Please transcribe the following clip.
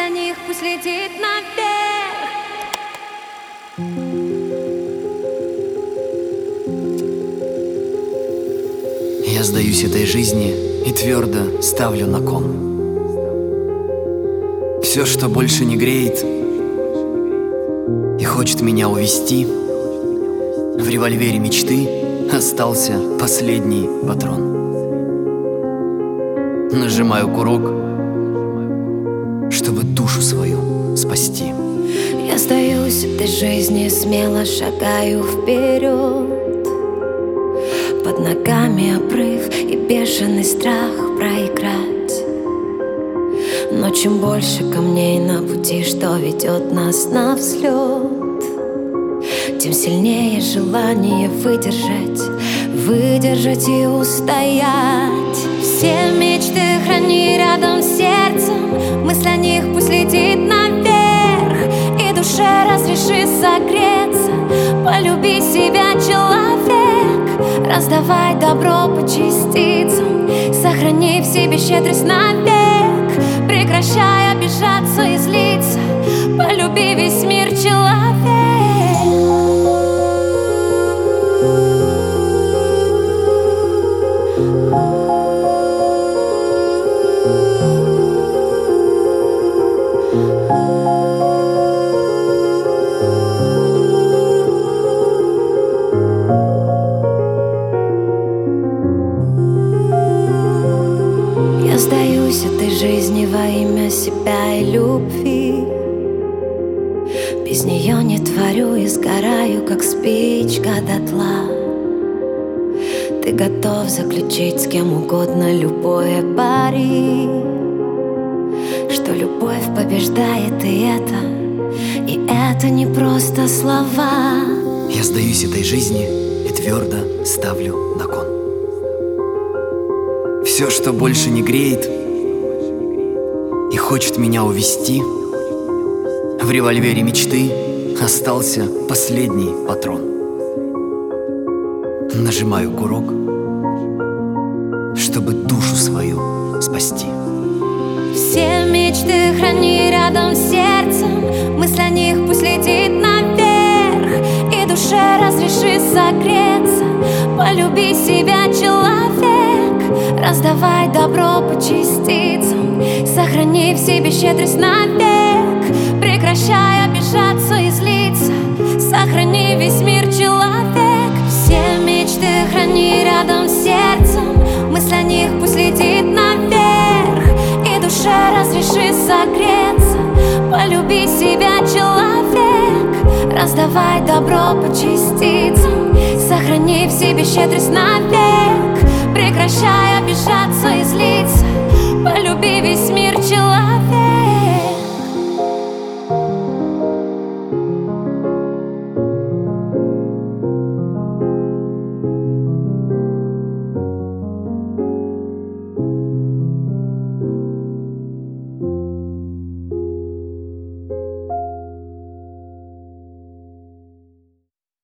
о них пусть летит наверх. Я сдаюсь этой жизни и твердо ставлю на кон. Все, что больше не греет и хочет меня увести, в револьвере мечты остался последний патрон. Нажимаю курок, чтобы душу свою спасти. Я сдаюсь этой жизни, смело шагаю вперед. Под ногами обрыв и бешеный страх проиграть. Но чем больше камней на пути, что ведет нас на взлет, тем сильнее желание выдержать и устоять. Все мечты храни рядом с сердцем, мысль о них пусть летит наверх. И душе разреши согреться, полюби себя, человек. Раздавай добро по частицам, сохрани в себе щедрость навек. Прекращай обижаться и злиться, полюби весь мир, человек. Я сдаюсь этой жизни во имя себя и любви. Без нее не творю и сгораю, как спичка дотла. Ты готов заключить с кем угодно любое пари, что любовь побеждает, и это не просто слова. Я сдаюсь этой жизни и твердо ставлю на кон. Все, что больше не греет и хочет меня увести, в револьвере мечты остался последний патрон. Нажимаю курок, чтобы душу свою спасти. Все мечты храни рядом с сердцем, мысль о них пусть летит наверх. И душе разреши согреться, полюби себя, человек. Раздавай добро по частицам, сохрани в себе щедрость навек. Прекращай обижаться и злиться, сохрани весь мир, человек. Все мечты храни рядом с сердцем, мысль о них пусть летит наверх. И душе разреши согреться, полюби себя, человек. Раздавай добро по частицам, сохрани в себе щедрость навек. Прекращай обижаться и злиться, полюби весь мир, человек.